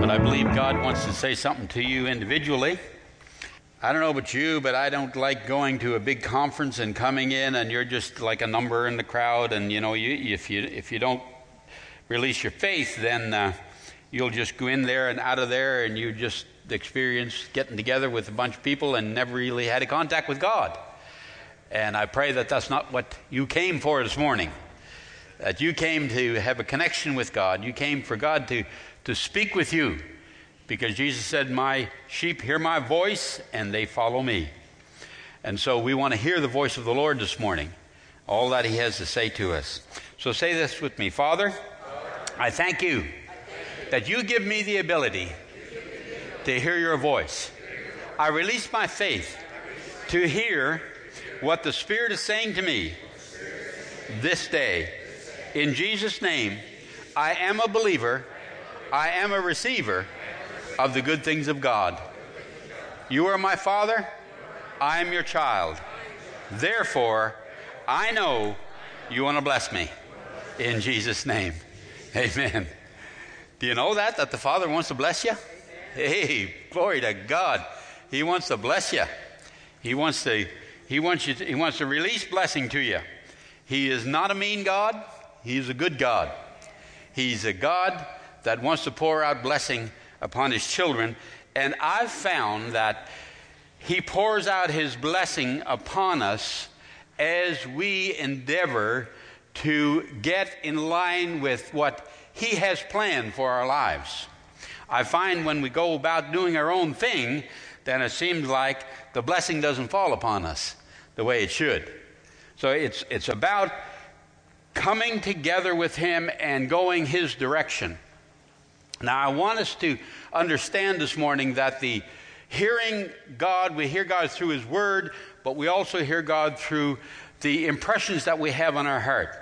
But I believe God wants to say something to you individually. I don't know about you, but I don't like going to a big conference and coming in and you're just like a number in the crowd, and if you don't release your faith, then you'll just go in there and out of there, and you just experience getting together with a bunch of people and never really had a contact with God. And I pray that that's not what you came for this morning. That you came to have a connection with God. You came for God to speak with you. Because Jesus said, "My sheep hear my voice and they follow me." And so we want to hear the voice of the Lord this morning. All that he has to say to us. So say this with me. Father, I thank you that you give me the ability to hear your voice. I release my faith to hear what the Spirit is saying to me this day. In Jesus' name, I am a believer. I am a receiver of the good things of God. You are my Father. I am your child. Therefore, I know you want to bless me. In Jesus' name. Amen. Do you know that the Father wants to bless you? Hey, glory to God. He wants to bless you. He wants to release blessing to you. He is not a mean God. He is a good God. He's a God that wants to pour out blessing upon his children. And I've found that he pours out his blessing upon us as we endeavor to get in line with what he has planned for our lives. I find when we go about doing our own thing, then it seems like the blessing doesn't fall upon us the way it should. So it's about coming together with him and going his direction. Now, I want us to understand this morning that the hearing God, we hear God through his word, but we also hear God through the impressions that we have on our heart.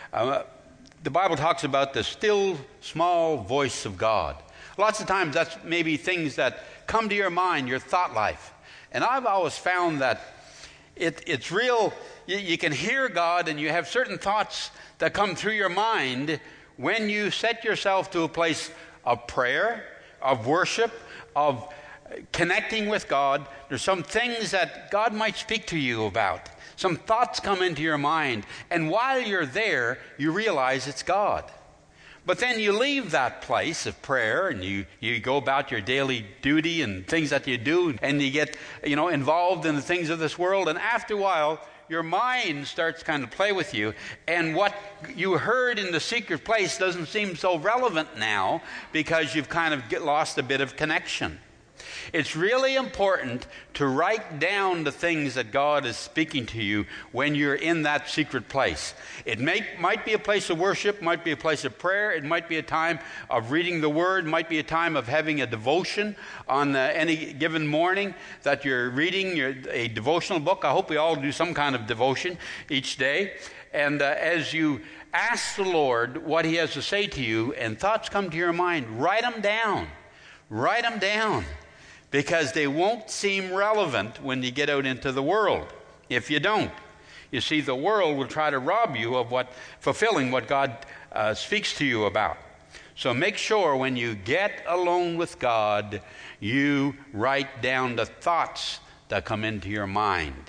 The Bible talks about the still, small voice of God. Lots of times that's maybe things that come to your mind, your thought life. And I've always found that it's real. You can hear God and you have certain thoughts that come through your mind when you set yourself to a place of prayer, of worship, of connecting with God. There's some things that God might speak to you about. Some thoughts come into your mind, and while you're there, you realize it's God. But then you leave that place of prayer, and you go about your daily duty and things that you do, and you get involved in the things of this world, and after a while, your mind starts to kind of play with you, and what you heard in the secret place doesn't seem so relevant now because you've kind of lost a bit of connection. It's really important to write down the things that God is speaking to you when you're in that secret place. It might be a place of worship, might be a place of prayer, it might be a time of reading the Word, might be a time of having a devotion on any given morning that you're reading a devotional book. I hope we all do some kind of devotion each day. And as you ask the Lord what he has to say to you and thoughts come to your mind, write them down. Write them down. Because they won't seem relevant when you get out into the world if you don't. You see, the world will try to rob you of fulfilling what God speaks to you about. So make sure when you get alone with God, you write down the thoughts that come into your mind.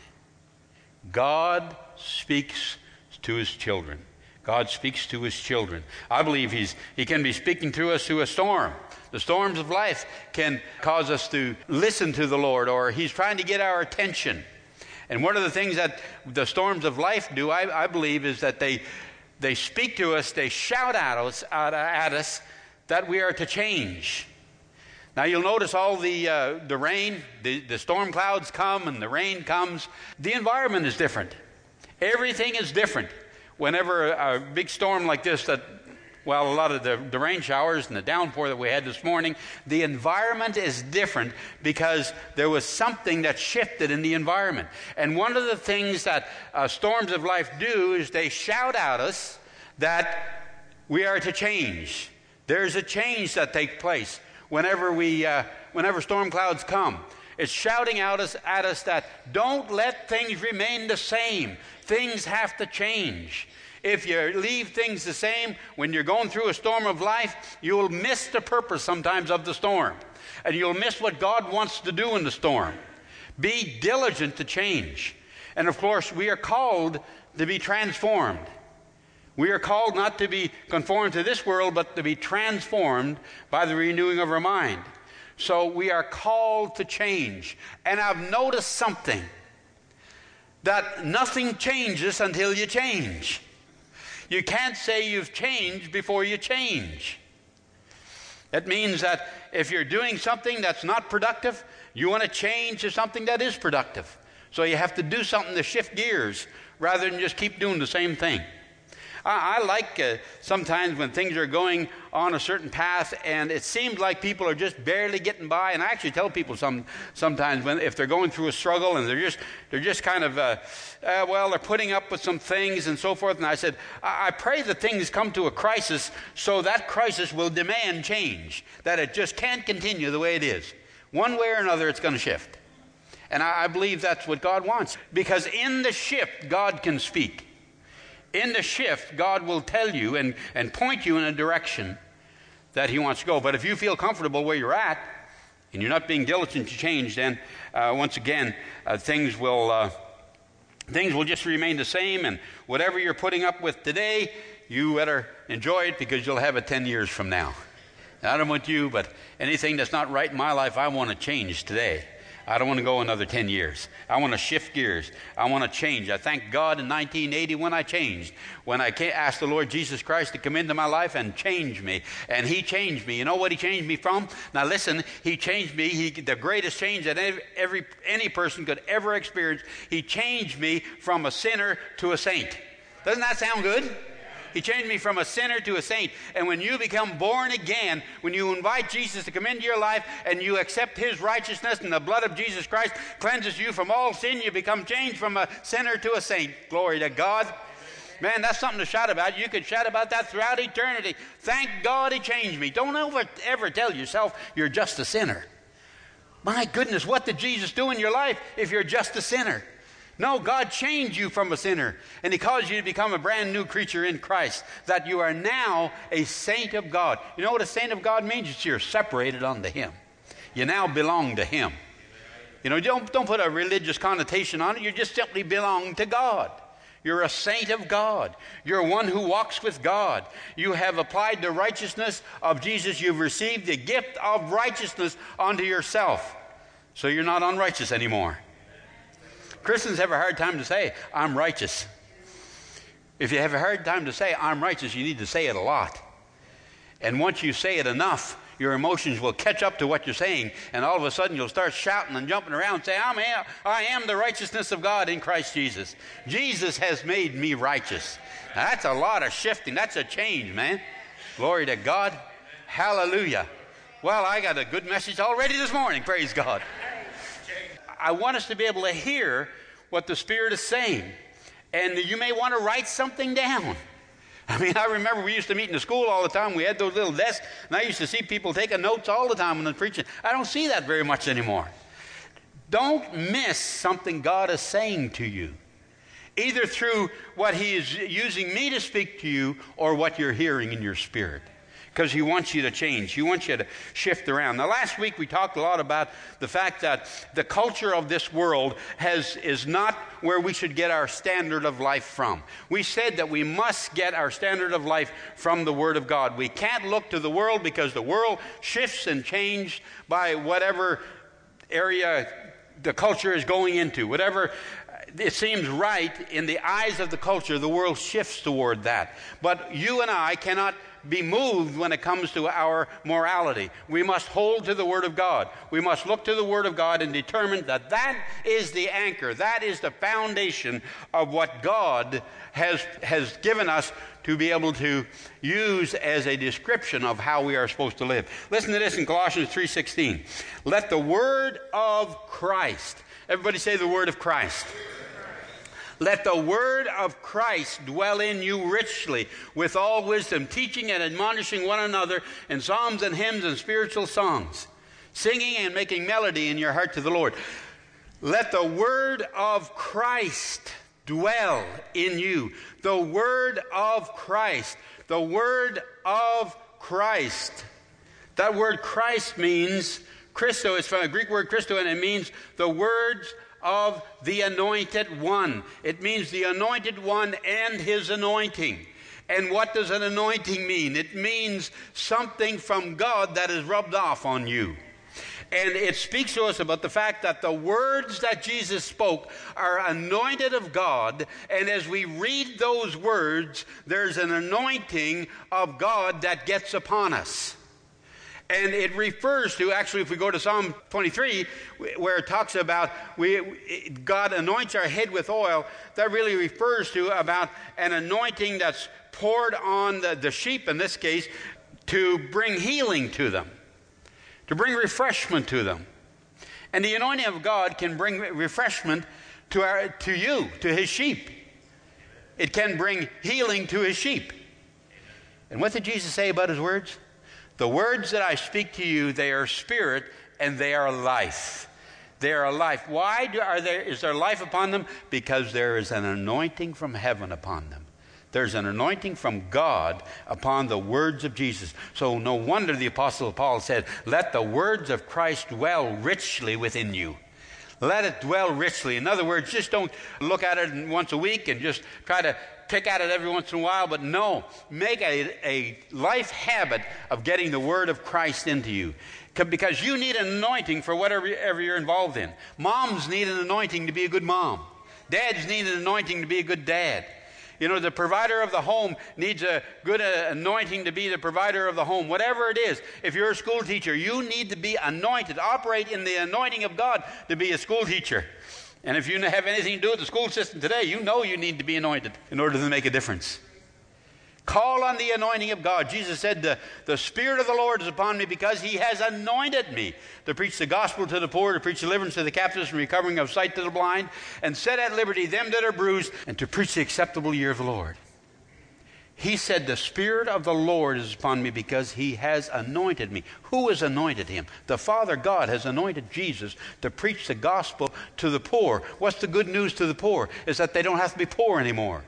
God speaks to his children. God speaks to his children. I believe he can be speaking to us through a storm. The storms of life can cause us to listen to the Lord, or he's trying to get our attention. And one of the things that the storms of life do, I believe, is that they speak to us, they shout at us that we are to change. Now you'll notice all the rain, the storm clouds come and the rain comes. The environment is different. Everything is different. Whenever a big storm like this a lot of the rain showers and the downpour that we had this morning, the environment is different because there was something that shifted in the environment. And one of the things that storms of life do is they shout at us that we are to change. There's a change that takes place whenever storm clouds come. It's shouting at us that don't let things remain the same. Things have to change. If you leave things the same, when you're going through a storm of life, you'll miss the purpose sometimes of the storm. And you'll miss what God wants to do in the storm. Be diligent to change. And of course, we are called to be transformed. We are called not to be conformed to this world, but to be transformed by the renewing of our mind. So we are called to change. And I've noticed something, that nothing changes until you change. You can't say you've changed before you change. That means that if you're doing something that's not productive, you want to change to something that is productive. So you have to do something to shift gears rather than just keep doing the same thing. I like sometimes when things are going on a certain path and it seems like people are just barely getting by. And I actually tell people sometimes if they're going through a struggle and they're just kind of, they're putting up with some things and so forth. And I said, I pray that things come to a crisis so that crisis will demand change, that it just can't continue the way it is. One way or another, it's going to shift. And I believe that's what God wants. Because in the shift, God can speak. In the shift, God will tell you and point you in a direction that He wants to go. But if you feel comfortable where you're at, and you're not being diligent to change, then once again, things will just remain the same. And whatever you're putting up with today, you better enjoy it because you'll have it 10 years from now. And I don't want you, but anything that's not right in my life, I want to change today. I don't want to go another 10 years. I want to shift gears. I want to change. I thank God in 1980 when I changed. When I asked the Lord Jesus Christ to come into my life and change me. And He changed me. You know what He changed me from? Now listen, He changed me. The greatest change that any person could ever experience. He changed me from a sinner to a saint. Doesn't that sound good? He changed me from a sinner to a saint. And when you become born again, when you invite Jesus to come into your life and you accept His righteousness and the blood of Jesus Christ cleanses you from all sin, you become changed from a sinner to a saint. Glory to God. Man, that's something to shout about. You could shout about that throughout eternity. Thank God He changed me. Don't ever tell yourself you're just a sinner. My goodness, what did Jesus do in your life if you're just a sinner? No, God changed you from a sinner, and He caused you to become a brand new creature in Christ, that you are now a saint of God. You know what a saint of God means? It's you're separated unto Him. You now belong to Him. You know, don't put a religious connotation on it. You just simply belong to God. You're a saint of God. You're one who walks with God. You have applied the righteousness of Jesus. You've received the gift of righteousness unto yourself. So you're not unrighteous anymore. Christians have a hard time to say, I'm righteous. If you have a hard time to say, I'm righteous, you need to say it a lot. And once you say it enough, your emotions will catch up to what you're saying, and all of a sudden you'll start shouting and jumping around and say, I am the righteousness of God in Christ Jesus. Jesus has made me righteous. Now, that's a lot of shifting. That's a change, man. Glory to God. Hallelujah. Well, I got a good message already this morning. Praise God. I want us to be able to hear what the Spirit is saying. And you may want to write something down. I mean, I remember we used to meet in the school all the time. We had those little desks, and I used to see people taking notes all the time when they're preaching. I don't see that very much anymore. Don't miss something God is saying to you, either through what He is using me to speak to you or what you're hearing in your spirit. Because He wants you to change. He wants you to shift around. Now, last week we talked a lot about the fact that the culture of this world is not where we should get our standard of life from. We said that we must get our standard of life from the Word of God. We can't look to the world because the world shifts and changes by whatever area the culture is going into. Whatever it seems right in the eyes of the culture, the world shifts toward that. But you and I cannot be moved when it comes to our morality. We must hold to the Word of God. We must look to the Word of God and determine that that is the anchor. That is the foundation of what God has given us to be able to use as a description of how we are supposed to live. Listen to this in Colossians 3:16. Let the Word of Christ, everybody say the Word of Christ. Let the word of Christ dwell in you richly with all wisdom, teaching and admonishing one another in psalms and hymns and spiritual songs, singing and making melody in your heart to the Lord. Let the word of Christ dwell in you. The word of Christ. The word of Christ. That word Christ means, Christo is from the Greek word Christo, and it means the words of the anointed one. It means the anointed one and his anointing. And what does an anointing mean? It means something from God that is rubbed off on you. And it speaks to us about the fact that the words that Jesus spoke are anointed of God. And as we read those words, there's an anointing of God that gets upon us. And it refers to, actually, if we go to Psalm 23, where it talks about God anoints our head with oil, that really refers to about an anointing that's poured on the sheep, in this case, to bring healing to them, to bring refreshment to them. And the anointing of God can bring refreshment to you, to his sheep. It can bring healing to his sheep. And what did Jesus say about his words? The words that I speak to you, they are spirit and they are life. They are life. Why is there life upon them? Because there is an anointing from heaven upon them. There's an anointing from God upon the words of Jesus. So no wonder the Apostle Paul said, let the words of Christ dwell richly within you. Let it dwell richly. In other words, just don't look at it once a week and just try to pick at it every once in a while, but no, make a life habit of getting the word of Christ into you. Because you need an anointing for whatever you're involved in. Moms need an anointing to be a good mom. Dads need an anointing to be a good dad. You know, the provider of the home needs a good anointing to be the provider of the home. Whatever it is, if you're a school teacher, you need to be anointed. Operate in the anointing of God to be a school teacher. And if you have anything to do with the school system today, you know you need to be anointed in order to make a difference. Call on the anointing of God. Jesus said, the Spirit of the Lord is upon me because he has anointed me to preach the gospel to the poor, to preach deliverance to the captives and recovering of sight to the blind, and set at liberty them that are bruised, and to preach the acceptable year of the Lord. He said, the Spirit of the Lord is upon me because he has anointed me. Who has anointed him? The Father God has anointed Jesus to preach the gospel to the poor. What's the good news to the poor? Is that they don't have to be poor anymore.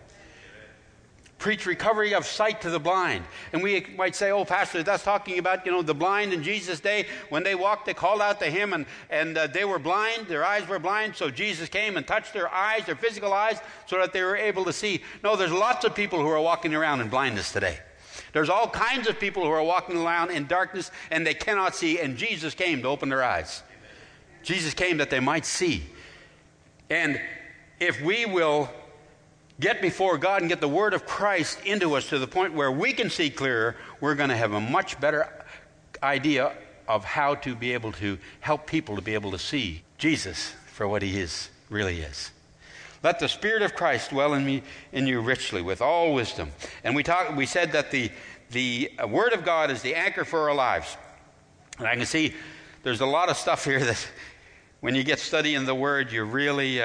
Preach recovery of sight to the blind. And we might say, oh, Pastor, that's talking about, the blind in Jesus' day. When they walked, they called out to him, and they were blind. Their eyes were blind, so Jesus came and touched their eyes, their physical eyes, so that they were able to see. No, there's lots of people who are walking around in blindness today. There's all kinds of people who are walking around in darkness, and they cannot see, and Jesus came to open their eyes. Jesus came that they might see. And if we will get before God and get the word of Christ into us to the point where we can see clearer, we're going to have a much better idea of how to be able to help people to be able to see Jesus for what he really is. Let the Spirit of Christ dwell in you richly with all wisdom. And we said that the word of God is the anchor for our lives. And I can see there's a lot of stuff here that when you get studying the word, you really,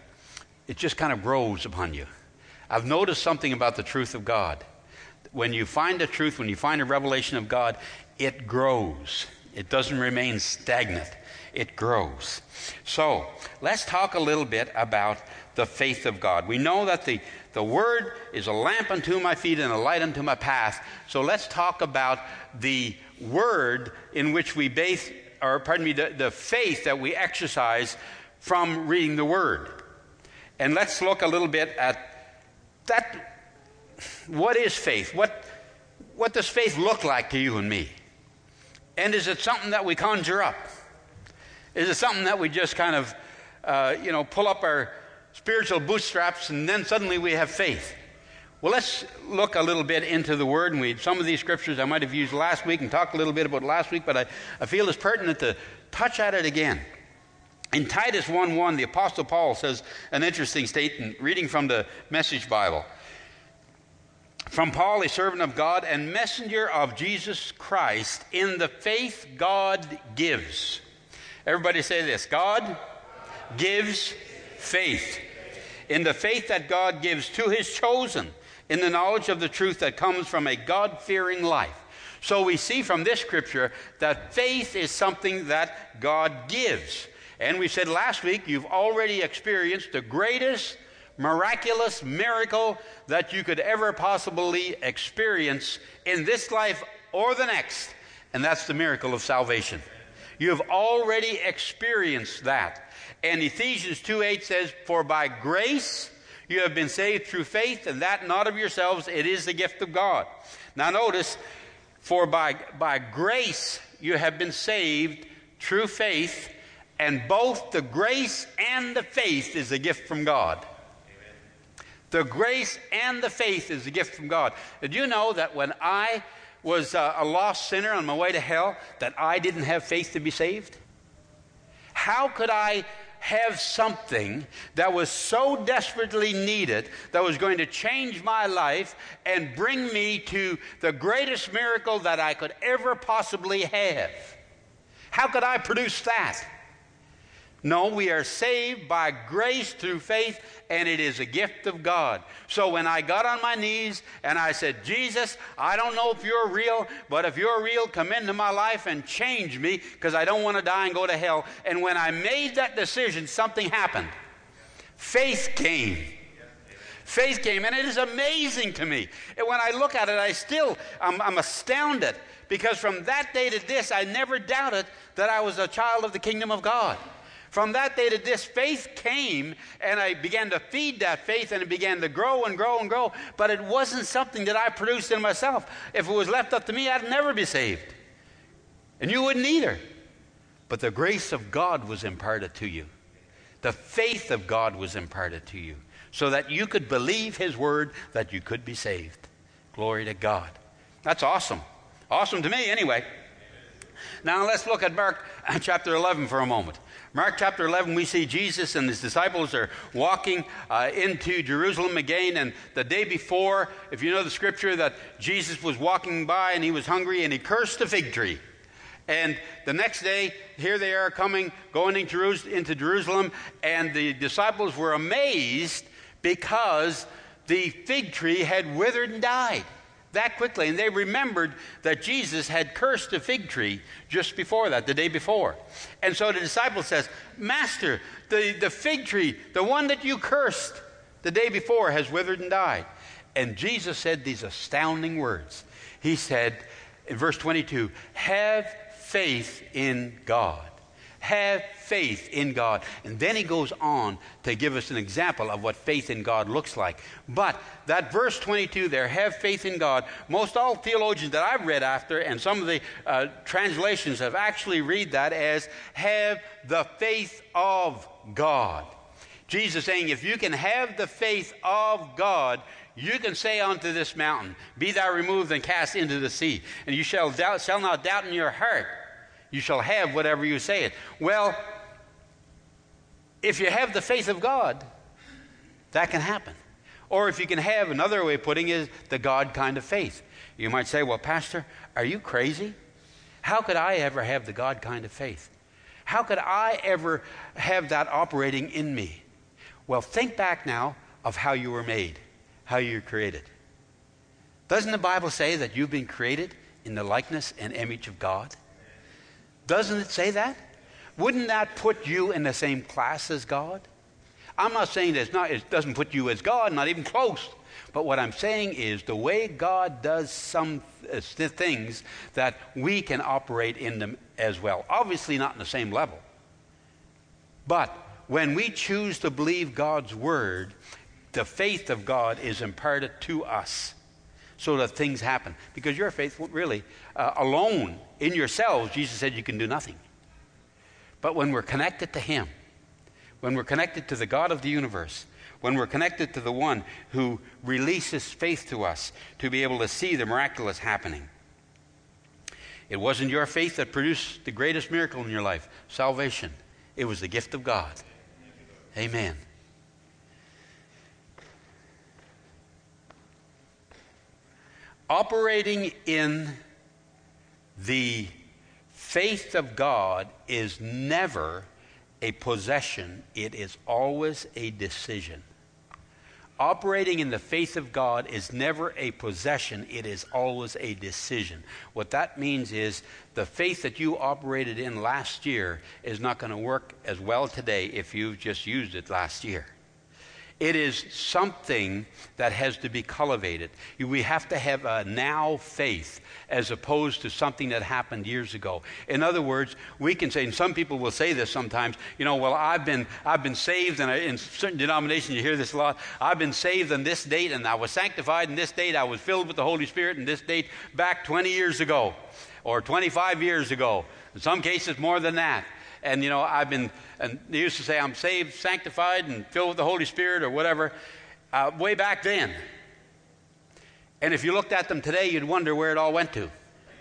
it just kind of grows upon you. I've noticed something about the truth of God. When you find the truth, when you find a revelation of God, it grows. It doesn't remain stagnant. It grows. So, let's talk a little bit about the faith of God. We know that the Word is a lamp unto my feet and a light unto my path. So let's talk about the Word in which we the faith that we exercise from reading the Word. And let's look a little bit at that. What is faith? What does faith look like to you and me? And is it something that we conjure up? Is it something that we just kind of, pull up our spiritual bootstraps and then suddenly we have faith? Well, let's look a little bit into the Word and read some of these scriptures I might have used last week and talked a little bit about last week, but I feel it's pertinent to touch at it again. In Titus 1:1, the Apostle Paul says an interesting statement, reading from the Message Bible. From Paul, a servant of God and messenger of Jesus Christ, in the faith God gives. Everybody say this. God gives faith. In the faith that God gives to his chosen, in the knowledge of the truth that comes from a God-fearing life. So we see from this scripture that faith is something that God gives. And we said last week, you've already experienced the greatest miraculous miracle that you could ever possibly experience in this life or the next, and that's the miracle of salvation. You have already experienced that. And Ephesians 2:8 says, "For by grace you have been saved through faith, and that not of yourselves, it is the gift of God." Now notice, for by grace you have been saved through faith, and both the grace and the faith is a gift from God. Amen. The grace and the faith is a gift from God. Did you know that when I was a lost sinner on my way to hell, that I didn't have faith to be saved? How could I have something that was so desperately needed, that was going to change my life and bring me to the greatest miracle that I could ever possibly have? How could I produce that? No, we are saved by grace through faith, and it is a gift of God. So when I got on my knees and I said, "Jesus, I don't know if you're real, but if you're real, come into my life and change me, because I don't want to die and go to hell." And when I made that decision, something happened. Faith came. Faith came, and it is amazing to me. And when I look at it, I'm astounded, because from that day to this, I never doubted that I was a child of the kingdom of God. From that day to this, faith came, and I began to feed that faith, and it began to grow and grow and grow. But it wasn't something that I produced in myself. If it was left up to me, I'd never be saved. And you wouldn't either. But the grace of God was imparted to you. The faith of God was imparted to you, so that you could believe His word, that you could be saved. Glory to God. That's awesome. Awesome to me, anyway. Now let's look at Mark chapter 11 for a moment. Mark chapter 11, we see Jesus and his disciples are walking into Jerusalem again. And the day before, if you know the scripture, that Jesus was walking by and he was hungry and he cursed the fig tree. And the next day, here they are going into Jerusalem, and the disciples were amazed because the fig tree had withered and died that quickly. And they remembered that Jesus had cursed the fig tree just before that, the day before. And so the disciple says, "Master, the fig tree, the one that you cursed the day before, has withered and died." And Jesus said these astounding words. He said in verse 22, "Have faith in God." Have faith in God. And then he goes on to give us an example of what faith in God looks like. But that verse 22 there, "have faith in God," most all theologians that I've read after, and some of the translations have actually read that as "have the faith of God." Jesus saying, if you can have the faith of God, you can say unto this mountain, "Be thou removed and cast into the sea." And you shall not doubt in your heart. You shall have whatever you say it. Well, if you have the faith of God, that can happen. Or if you can have, another way of putting it is the God kind of faith. You might say, "Well, Pastor, are you crazy? How could I ever have the God kind of faith? How could I ever have that operating in me?" Well, think back now of how you were made, how you were created. Doesn't the Bible say that you've been created in the likeness and image of God? Doesn't it say that? Wouldn't that put you in the same class as God? I'm not saying that it doesn't put you as God, not even close. But what I'm saying is the way God does some things, that we can operate in them as well. Obviously not in the same level. But when we choose to believe God's word, the faith of God is imparted to us, so that things happen. Because your faith really, alone in yourselves, Jesus said you can do nothing. But when we're connected to Him, when we're connected to the God of the universe, when we're connected to the one who releases faith to us to be able to see the miraculous happening. It wasn't your faith that produced the greatest miracle in your life, salvation. It was the gift of God. Amen. Operating in the faith of God is never a possession. It is always a decision. Operating in the faith of God is never a possession. It is always a decision. What that means is the faith that you operated in last year is not going to work as well today if you've just used it last year. It is something that has to be cultivated. We have to have a now faith as opposed to something that happened years ago. In other words, we can say, and some people will say this sometimes, well, I've been saved, and in certain denominations you hear this a lot. I've been saved on this date, and I was sanctified on this date. I was filled with the Holy Spirit on this date back 20 years ago or 25 years ago. In some cases, more than that. And, and they used to say, I'm saved, sanctified, and filled with the Holy Spirit or whatever, way back then. And if you looked at them today, you'd wonder where it all went to.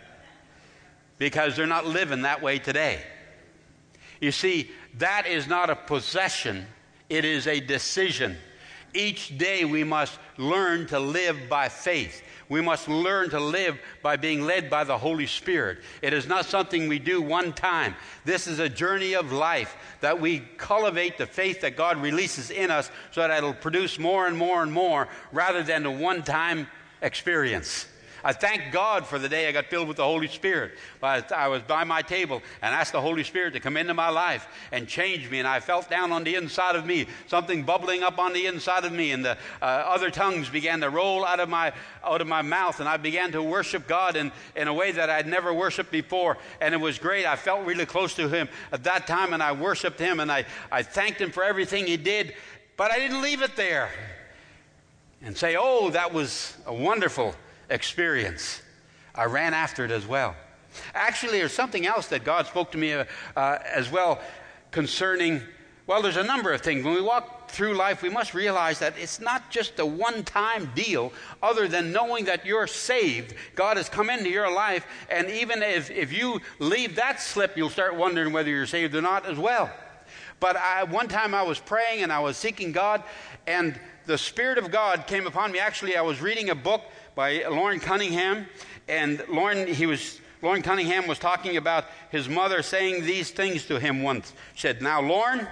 Because they're not living that way today. You see, that is not a possession, it is a decision. Each day we must learn to live by faith. We must learn to live by being led by the Holy Spirit. It is not something we do one time. This is a journey of life that we cultivate the faith that God releases in us so that it'll produce more and more and more rather than a one-time experience. I thank God for the day I got filled with the Holy Spirit. I was by my table and asked the Holy Spirit to come into my life and change me, and I felt down on the inside of me, something bubbling up on the inside of me, and the other tongues began to roll out of my mouth, and I began to worship God in a way that I'd never worshiped before, and it was great. I felt really close to Him at that time, and I worshiped Him, and I thanked Him for everything He did, but I didn't leave it there and say, oh, that was a wonderful experience. I ran after it as well. Actually, there's something else that God spoke to me as well concerning, well, there's a number of things. When we walk through life, we must realize that it's not just a one-time deal other than knowing that you're saved. God has come into your life, and even if you leave that slip, you'll start wondering whether you're saved or not as well. But one time I was praying and I was seeking God, and the Spirit of God came upon me. Actually, I was reading a book by Loren Cunningham, and Loren Cunningham was talking about his mother saying these things to him once. She said, now, Loren,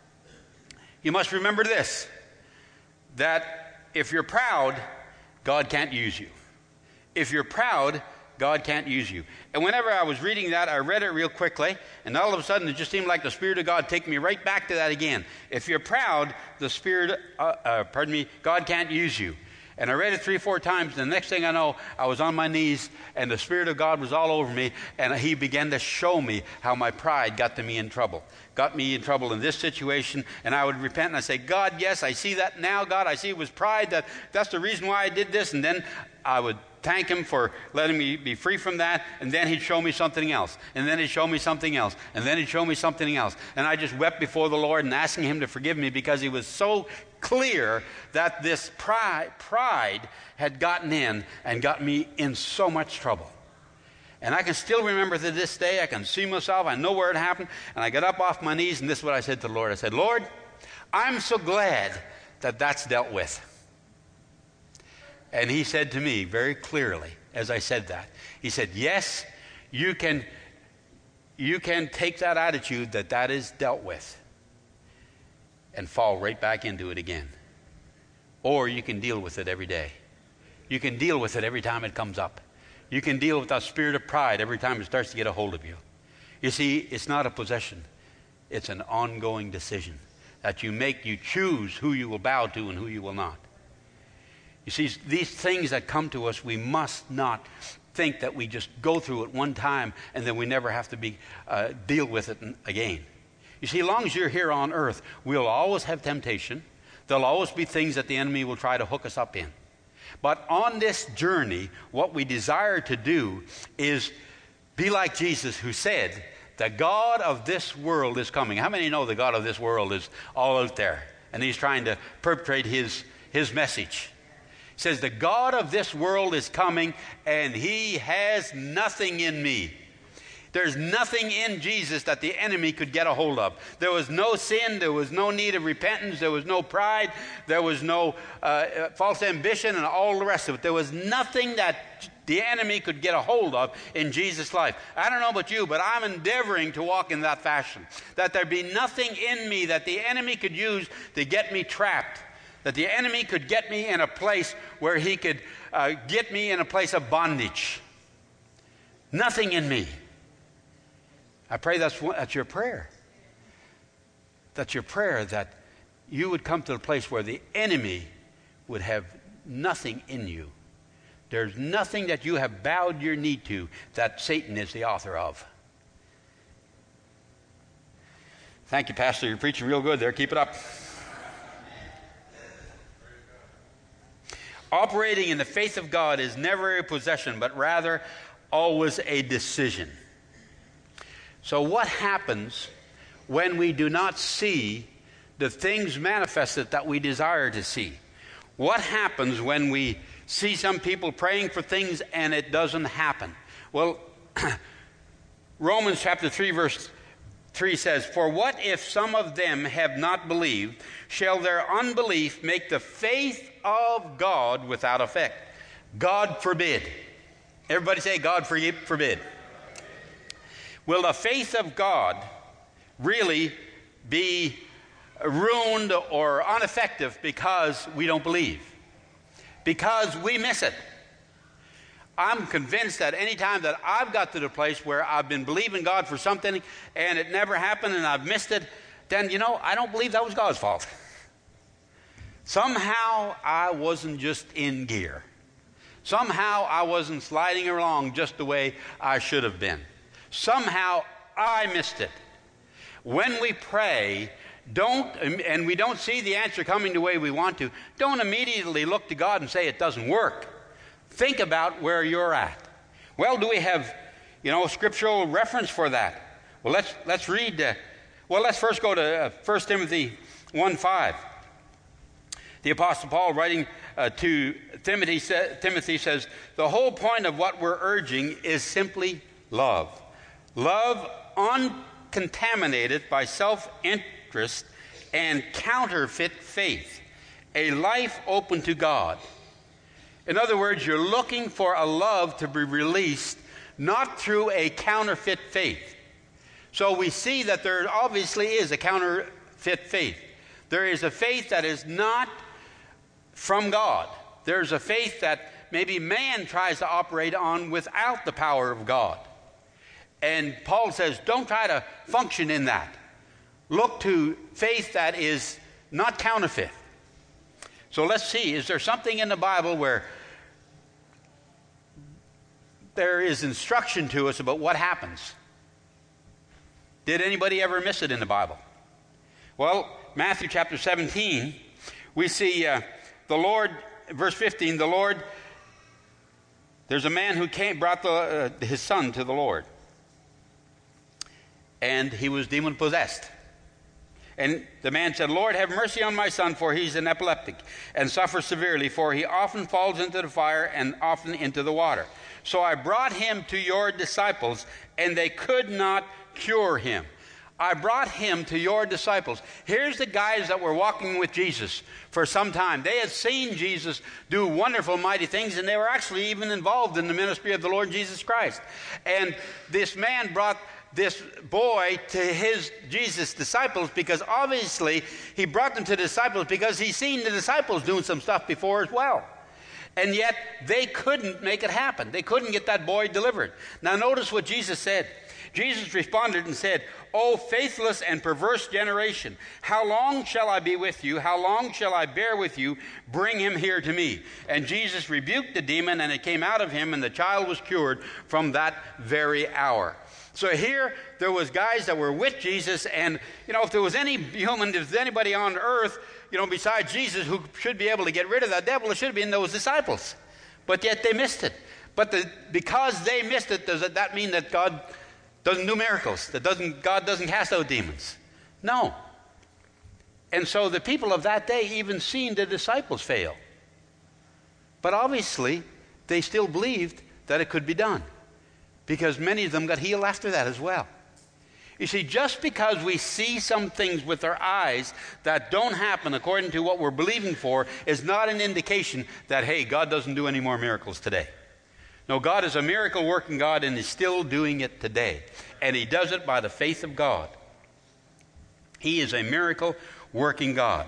you must remember this, that if you're proud, God can't use you. If you're proud, God can't use you. And whenever I was reading that, I read it real quickly, and all of a sudden it just seemed like the Spirit of God take me right back to that again. If you're proud, God can't use you. And I read it 3 or 4 times, and the next thing I know, I was on my knees, and the Spirit of God was all over me, and He began to show me how my pride got me in trouble in this situation, and I would repent, and I'd say, God, yes, I see that now, God, I see it was pride, that's the reason why I did this, and then I would thank Him for letting me be free from that, and then He'd show me something else, and then He'd show me something else, and then He'd show me something else, and I just wept before the Lord and asking Him to forgive me because He was so clear that this pride had gotten in and got me in so much trouble. And I can still remember to this day, I can see myself, I know where it happened, and I got up off my knees, and this is what I said to the Lord. I said, Lord, I'm so glad that that's dealt with. And He said to me very clearly, as I said that, He said, yes, you can take that attitude that is dealt with and fall right back into it again. Or you can deal with it every day. You can deal with it every time it comes up. You can deal with that spirit of pride every time it starts to get a hold of you. You see, it's not a possession. It's an ongoing decision that you make. You choose who you will bow to and who you will not. You see, these things that come to us, we must not think that we just go through it one time and then we never have to deal with it again. You see, as long as you're here on earth, we'll always have temptation. There'll always be things that the enemy will try to hook us up in. But on this journey, what we desire to do is be like Jesus, who said, the God of this world is coming. How many know the God of this world is all out there? And He's trying to perpetrate His message. He says, the God of this world is coming, and He has nothing in me. There's nothing in Jesus that the enemy could get a hold of. There was no sin. There was no need of repentance. There was no pride. There was no false ambition and all the rest of it. There was nothing that the enemy could get a hold of in Jesus' life. I don't know about you, but I'm endeavoring to walk in that fashion. That there be nothing in me that the enemy could use to get me trapped. That the enemy could get me in a place where he could get me in a place of bondage. Nothing in me. I pray that's your prayer. That's your prayer, that you would come to the place where the enemy would have nothing in you. There's nothing that you have bowed your knee to that Satan is the author of. Thank you, Pastor. You're preaching real good there. Keep it up. Operating in the faith of God is never a possession, but rather always a decision. So what happens when we do not see the things manifested that we desire to see? What happens when we see some people praying for things and it doesn't happen? Well, Romans chapter 3 verse 3 says, "For what if some of them have not believed? Shall their unbelief make the faith of God without effect?" God forbid. Everybody say, God forbid. Will the faith of God really be ruined or ineffective because we don't believe? Because we miss it. I'm convinced that any time that I've got to the place where I've been believing God for something and it never happened and I've missed it, then, I don't believe that was God's fault. Somehow I wasn't just in gear. Somehow I wasn't sliding along just the way I should have been. Somehow I missed it. When we pray, and we don't see the answer coming the way we want to, don't immediately look to God and say it doesn't work. Think about where you're at. Well, do we have, scriptural reference for that? Well, let's read. Let's first go to 1 Timothy 1:5. The Apostle Paul, writing to Timothy says, "The whole point of what we're urging is simply love. Love uncontaminated by self-interest and counterfeit faith. A life open to God." In other words, you're looking for a love to be released, not through a counterfeit faith. So we see that there obviously is a counterfeit faith. There is a faith that is not from God. There's a faith that maybe man tries to operate on without the power of God. And Paul says, don't try to function in that. Look to faith that is not counterfeit. So let's see, is there something in the Bible where there is instruction to us about what happens? Did anybody ever miss it in the Bible? Well, Matthew chapter 17, we see the Lord, verse 15, there's a man who brought his son to the Lord. And he was demon possessed. And the man said, "Lord, have mercy on my son, for he's an epileptic and suffers severely, for he often falls into the fire and often into the water. So I brought him to your disciples, and they could not cure him." I brought him to your disciples. Here's the guys that were walking with Jesus for some time. They had seen Jesus do wonderful, mighty things, and they were actually even involved in the ministry of the Lord Jesus Christ. And this man brought this boy to his Jesus disciples because obviously he brought them to the disciples because he's seen the disciples doing some stuff before as well. And yet they couldn't make it happen. They couldn't get that boy delivered. Now notice what Jesus said. Jesus responded and said, "O faithless and perverse generation, how long shall I be with you? How long shall I bear with you? Bring him here to me." And Jesus rebuked the demon, and it came out of him, and the child was cured from that very hour. So here there was guys that were with Jesus, and if there was any human, if there's anybody on earth, besides Jesus who should be able to get rid of that devil, it should have been those disciples. But yet they missed it. But because they missed it, does that mean that God doesn't do miracles? God doesn't cast out demons? No. And so the people of that day even seen the disciples fail. But obviously, they still believed that it could be done, because many of them got healed after that as well. You see, just because we see some things with our eyes that don't happen according to what we're believing for is not an indication that, hey, God doesn't do any more miracles today. No, God is a miracle working God, and He's still doing it today. And He does it by the faith of God. He is a miracle working God.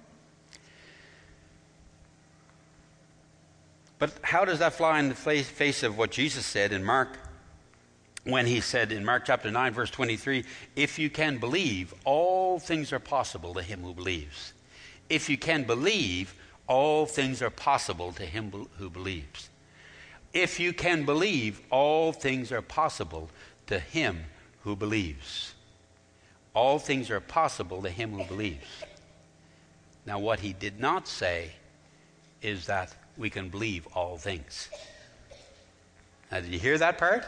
But how does that fly in the face of what Jesus said in Mark, when He said in Mark chapter 9, verse 23, "If you can believe, all things are possible to him who believes." If you can believe, all things are possible to him who believes. If you can believe, all things are possible to him who believes. All things are possible to him who believes. Now, what he did not say is that we can believe all things. Now, did you hear that part?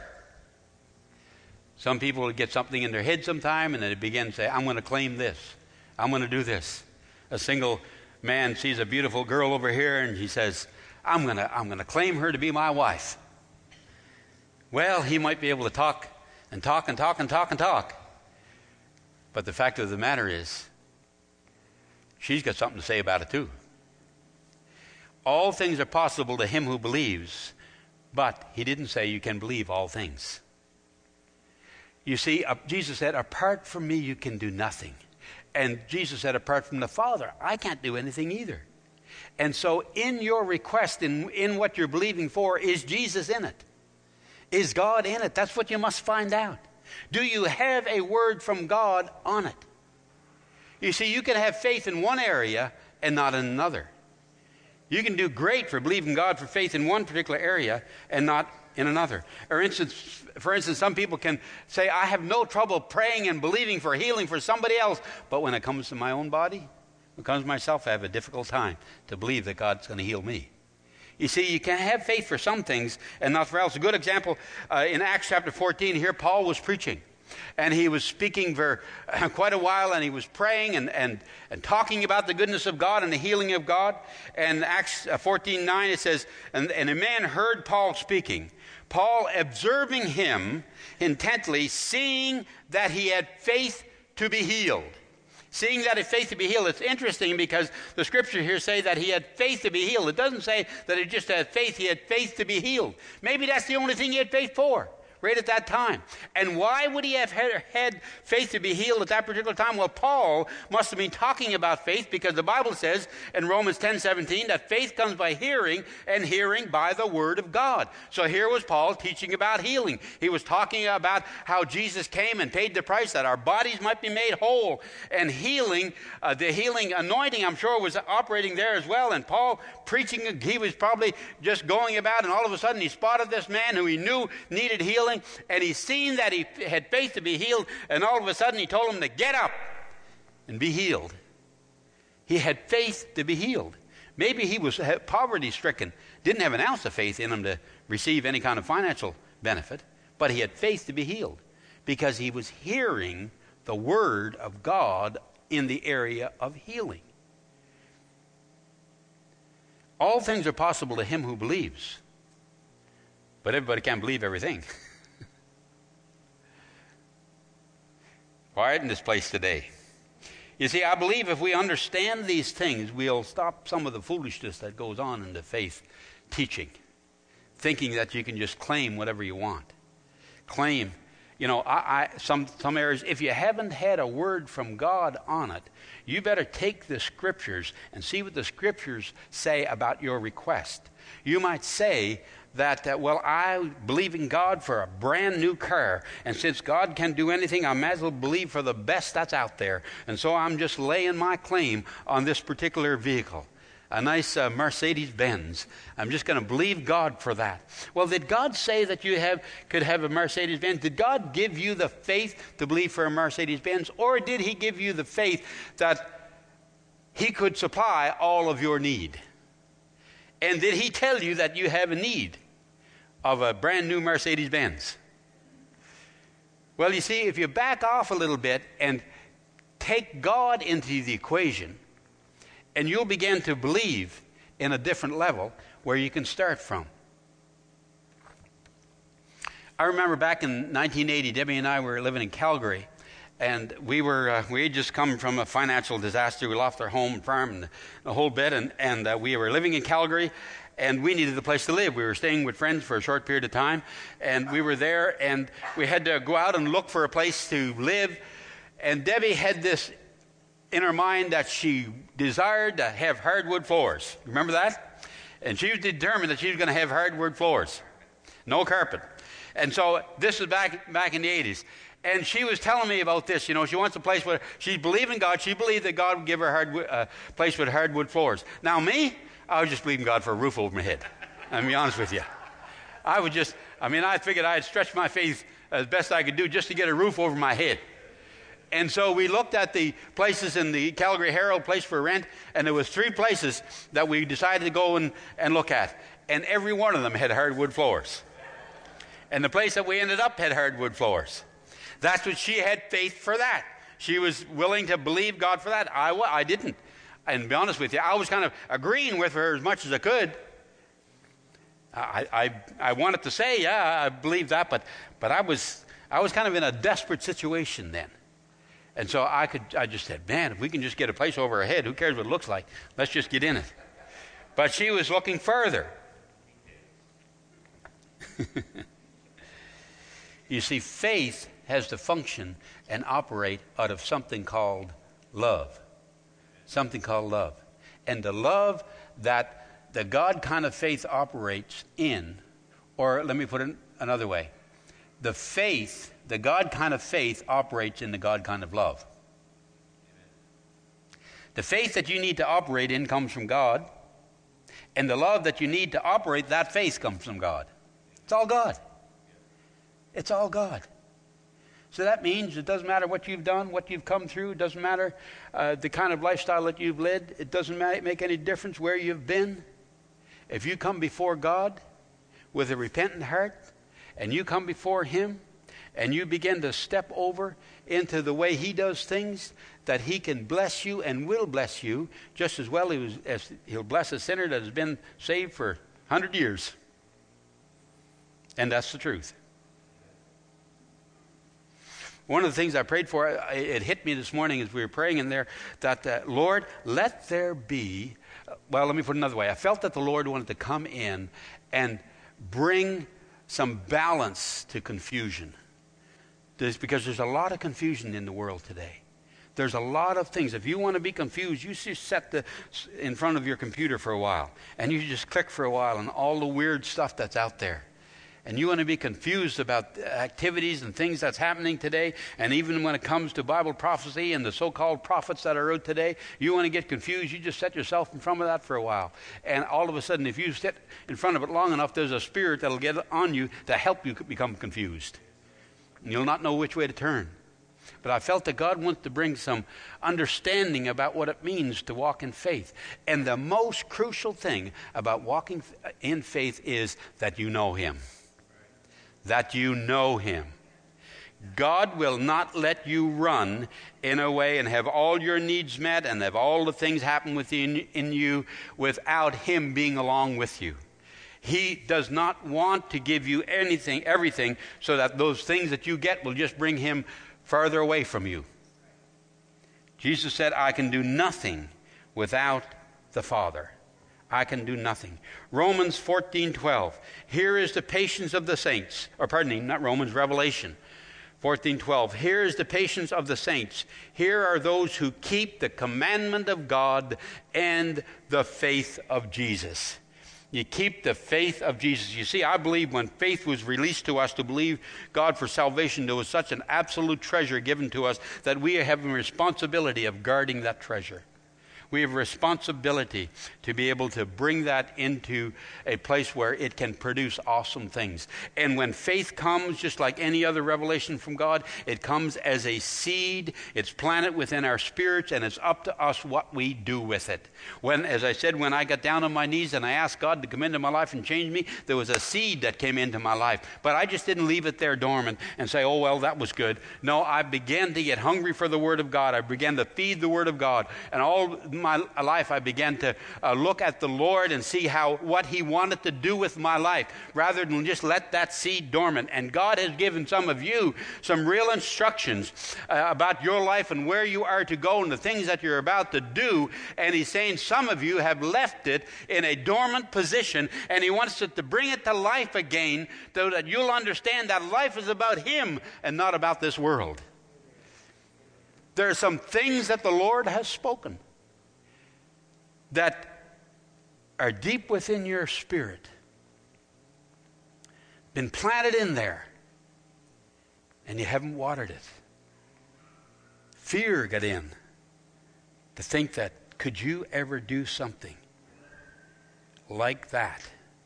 Some people will get something in their head sometime, and then they begin to say, I'm going to claim this. I'm going to do this. A single man sees a beautiful girl over here, and he says, I'm going to claim her to be my wife. Well, he might be able to talk and talk and talk and talk and talk. But the fact of the matter is, she's got something to say about it too. All things are possible to him who believes, but he didn't say you can believe all things. You see, Jesus said, apart from me, you can do nothing. And Jesus said, apart from the Father, I can't do anything either. And so in your request, in what you're believing for, is Jesus in it? Is God in it? That's what you must find out. Do you have a word from God on it? You see, you can have faith in one area and not in another. You can do great for believing God for faith in one particular area and not in another. For instance, some people can say, I have no trouble praying and believing for healing for somebody else, but when it comes to my own body, when it comes to myself, I have a difficult time to believe that God's going to heal me. You see, you can have faith for some things and not for else. A good example, in Acts chapter 14, here Paul was preaching. And he was speaking for quite a while, and he was praying and talking about the goodness of God and the healing of God. And Acts 14:9, it says, and a man heard Paul speaking. Paul observing him intently, seeing that he had faith to be healed. Seeing that he had faith to be healed. It's interesting because the scripture here say that he had faith to be healed. It doesn't say that he just had faith. He had faith to be healed. Maybe that's the only thing he had faith for. Right at that time. And why would he have had faith to be healed at that particular time? Well, Paul must have been talking about faith because the Bible says in Romans 10:17 that faith comes by hearing and hearing by the word of God. So here was Paul teaching about healing. He was talking about how Jesus came and paid the price that our bodies might be made whole. And healing, the healing anointing, I'm sure, was operating there as well. And Paul preaching, he was probably just going about, and all of a sudden he spotted this man who he knew needed healing. And he seen that he had faith to be healed, and all of a sudden he told him to get up and be healed. He had faith to be healed. Maybe he was poverty-stricken, didn't have an ounce of faith in him to receive any kind of financial benefit, but he had faith to be healed because he was hearing the word of God in the area of healing. All things are possible to him who believes, but everybody can't believe everything. Quiet in this place today. You see, I believe if we understand these things, we'll stop some of the foolishness that goes on in the faith teaching, thinking that you can just claim whatever you want. Claim, some areas, if you haven't had a word from God on it, you better take the scriptures and see what the scriptures say about your request. You might say that, well, I believe in God for a brand new car. And since God can do anything, I might as well believe for the best that's out there. And so I'm just laying my claim on this particular vehicle. A nice Mercedes-Benz. I'm just going to believe God for that. Well, did God say that you could have a Mercedes-Benz? Did God give you the faith to believe for a Mercedes-Benz? Or did he give you the faith that he could supply all of your need? And did he tell you that you have a need of a brand new Mercedes-Benz? Well, you see, if you back off a little bit and take God into the equation, and you'll begin to believe in a different level where you can start from. I remember back in 1980, Debbie and I were living in Calgary, and we had just come from a financial disaster. We lost our home and farm and the whole bit, and we were living in Calgary, and we needed a place to live. We were staying with friends for a short period of time, and we were there, and we had to go out and look for a place to live. And Debbie had this in her mind that she desired to have hardwood floors. Remember that? And she was determined that she was going to have hardwood floors. No carpet. And so this was back in the 80s. And she was telling me about this. You know, she wants a place where she believed in God. She believed that God would give her a place with hardwood floors. Now me, I was just believing God for a roof over my head. I'll be honest with you. I figured I'd stretch my faith as best I could do just to get a roof over my head. And so we looked at the places in the Calgary Herald, place for rent, and there was 3 places that we decided to go and look at. And every one of them had hardwood floors. And the place that we ended up had hardwood floors. That's what she had faith for that. She was willing to believe God for that. I didn't. And to be honest with you, I was kind of agreeing with her as much as I could. I wanted to say, yeah, I believe that, but I was kind of in a desperate situation then. And so I just said, man, if we can just get a place over our head, who cares what it looks like? Let's just get in it. But she was looking further. You see, faith has to function and operate out of something called love. Something called love. And the love that the God kind of faith operates in, or let me put it another way, the God kind of faith operates in the God kind of love. The faith that you need to operate in comes from God, and the love that you need to operate that faith comes from God. It's all God. It's all God. So that means it doesn't matter what you've done, what you've come through. It doesn't matter the kind of lifestyle that you've led. It doesn't make any difference where you've been. If you come before God with a repentant heart, and you come before Him, and you begin to step over into the way He does things, that He can bless you and will bless you just as well as He'll bless a sinner that has been saved for 100 years. And that's the truth. One of the things I prayed for, it hit me this morning as we were praying in there, that Lord, let there be, well, let me put it another way. I felt that the Lord wanted to come in and bring some balance to confusion. Because there's a lot of confusion in the world today. There's a lot of things. If you want to be confused, you just sit in front of your computer for a while, and you just click for a while on all the weird stuff that's out there. And you want to be confused about activities and things that's happening today, and even when it comes to Bible prophecy and the so-called prophets that are out today, you want to get confused, you just set yourself in front of that for a while. And all of a sudden, if you sit in front of it long enough, there's a spirit that'll get on you to help you become confused. And you'll not know which way to turn. But I felt that God wants to bring some understanding about what it means to walk in faith. And the most crucial thing about walking in faith is that you know Him. That you know Him. God will not let you run in a way and have all your needs met and have all the things happen within you without Him being along with you. He does not want to give you everything, so that those things that you get will just bring Him farther away from you. Jesus said, I can do nothing without the Father. I can do nothing. Romans 14:12. Here is the patience of the saints. Revelation 14:12. Here is the patience of the saints. Here are those who keep the commandment of God and the faith of Jesus. You keep the faith of Jesus. You see, I believe when faith was released to us to believe God for salvation, there was such an absolute treasure given to us that we have a responsibility of guarding that treasure. We have a responsibility to be able to bring that into a place where it can produce awesome things. And when faith comes, just like any other revelation from God, it comes as a seed. It's planted within our spirits, and it's up to us what we do with it. As I said, when I got down on my knees and I asked God to come into my life and change me, there was a seed that came into my life. But I just didn't leave it there dormant and say, oh, well, that was good. No, I began to get hungry for the Word of God. I began to feed the Word of God. And all my life I began to look at the Lord and see what He wanted to do with my life, rather than just let that seed dormant. And God has given some of you some real instructions about your life and where you are to go and the things that you're about to do. And He's saying some of you have left it in a dormant position, and He wants to bring it to life again, so that you'll understand that life is about Him and not about this world. There are some things that the Lord has spoken that are deep within your spirit, been planted in there, and you haven't watered it. Fear got in to think that, could you ever do something like that?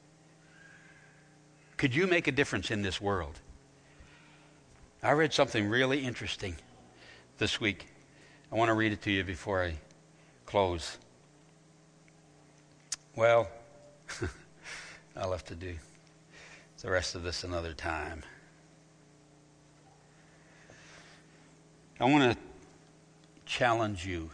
Could you make a difference in this world? I read something really interesting this week. I want to read it to you before I close. Well, I'll have to do the rest of this another time. I want to challenge you,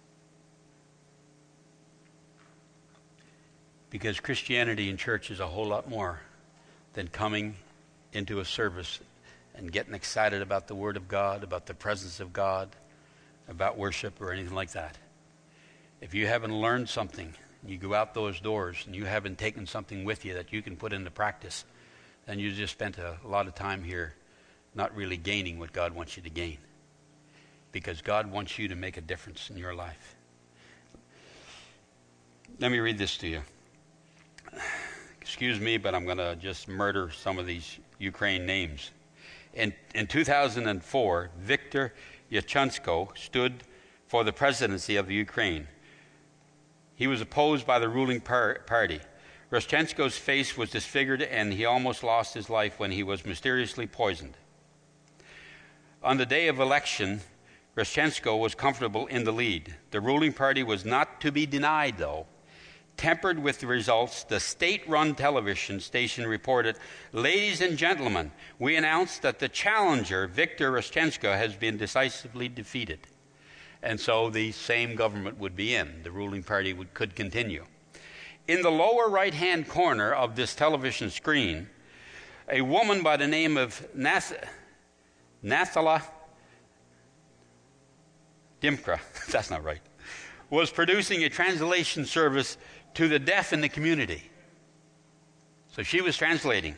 because Christianity in church is a whole lot more than coming into a service and getting excited about the Word of God, about the presence of God, about worship or anything like that. If you haven't learned something, you go out those doors and you haven't taken something with you that you can put into practice, then you just spent a lot of time here not really gaining what God wants you to gain. Because God wants you to make a difference in your life. Let me read this to you. Excuse me, but I'm going to just murder some of these Ukraine names. In 2004, Viktor Yushchenko stood for the presidency of the Ukraine. He was opposed by the ruling party. Yushchenko's face was disfigured and he almost lost his life when he was mysteriously poisoned. On the day of election, Yushchenko was comfortable in the lead. The ruling party was not to be denied, though. Tempered with the results, the state-run television station reported, "Ladies and gentlemen, we announce that the challenger, Viktor Yushchenko, has been decisively defeated." And so the same government would be in. The ruling party could continue. In the lower right-hand corner of this television screen, a woman by the name of Nathalia Dimkra, that's not right, was producing a translation service to the deaf in the community. So she was translating.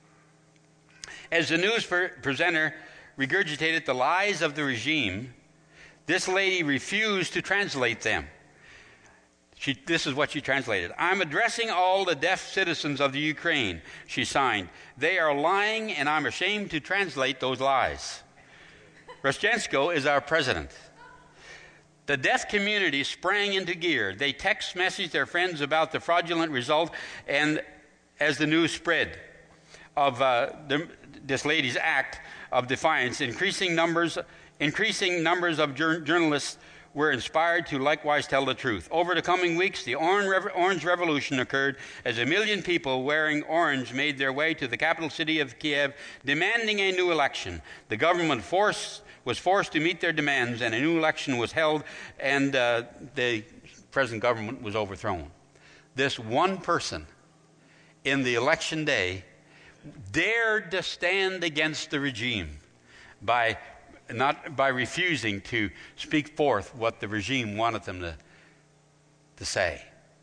As the news presenter regurgitated the lies of the regime, this lady refused to translate them. This is what she translated. "I'm addressing all the deaf citizens of the Ukraine," she signed. "They are lying, and I'm ashamed to translate those lies. Yushchenko is our president." The deaf community sprang into gear. They text messaged their friends about the fraudulent result, and as the news spread of this lady's act of defiance, increasing numbers of journalists were inspired to likewise tell the truth. Over the coming weeks, the Orange Revolution occurred as 1 million people wearing orange made their way to the capital city of Kiev, demanding a new election. The government was forced to meet their demands, and a new election was held, and the present government was overthrown. This one person in the election day dared to stand against the regime by refusing to speak forth what the regime wanted them to say.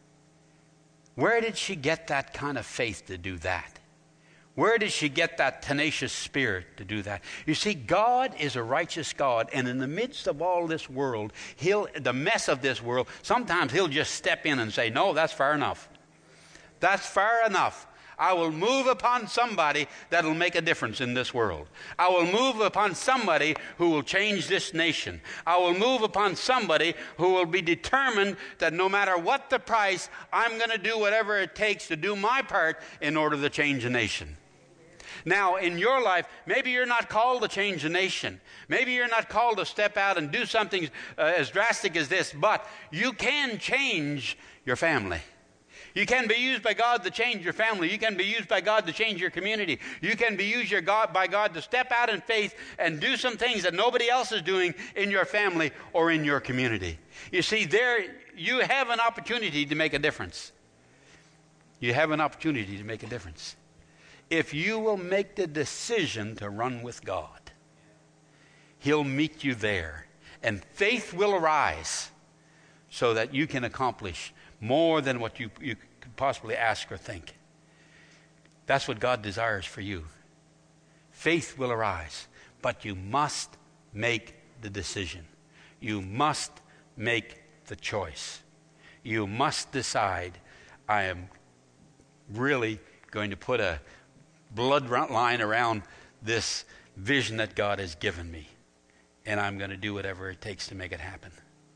Where did she get that kind of faith to do that? Where did she get that tenacious spirit to do that? You see, God is a righteous God, and in the midst of all this world, the mess of this world, sometimes He'll just step in and say, "No, that's far enough. That's far enough. I will move upon somebody that will make a difference in this world. I will move upon somebody who will change this nation. I will move upon somebody who will be determined that no matter what the price, I'm going to do whatever it takes to do my part in order to change a nation." Now, in your life, maybe you're not called to change a nation. Maybe you're not called to step out and do something as drastic as this, but you can change your family. You can be used by God to change your family. You can be used by God to change your community. You can be used by God to step out in faith and do some things that nobody else is doing in your family or in your community. You see, there you have an opportunity to make a difference. You have an opportunity to make a difference. If you will make the decision to run with God, He'll meet you there, and faith will arise so that you can accomplish more than what you could possibly ask or think. That's what God desires for you. Faith will arise, but you must make the decision. You must make the choice. You must decide, I am really going to put a blood line around this vision that God has given me, and I'm going to do whatever it takes to make it happen.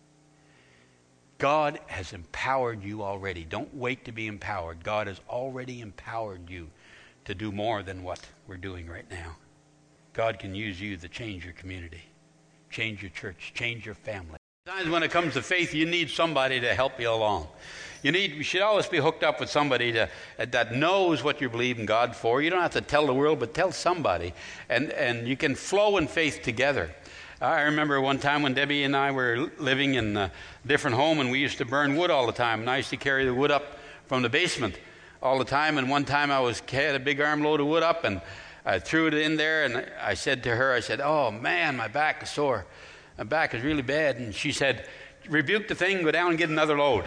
God has empowered you already. Don't wait to be empowered. God has already empowered you to do more than what we're doing right now. God can use you to change your community, change your church, change your family. Sometimes when it comes to faith, you need somebody to help you along. You should always be hooked up with somebody that knows what you believe in God for. You don't have to tell the world, but tell somebody. And you can flow in faith together. I remember one time when Debbie and I were living in a different home, and we used to burn wood all the time. And I used to carry the wood up from the basement all the time. And one time I had a big armload of wood up, and I threw it in there. And I said to her, "Oh man, my back is sore. My back is really bad." And she said, "Rebuke the thing, go down and get another load."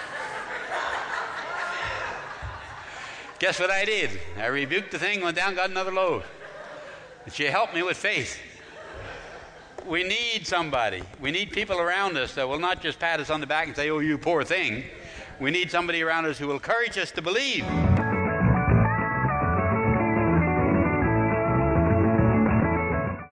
Guess what I did? I rebuked the thing, went down, got another load. And she helped me with faith. We need somebody. We need people around us that will not just pat us on the back and say, "Oh, you poor thing." We need somebody around us who will encourage us to believe.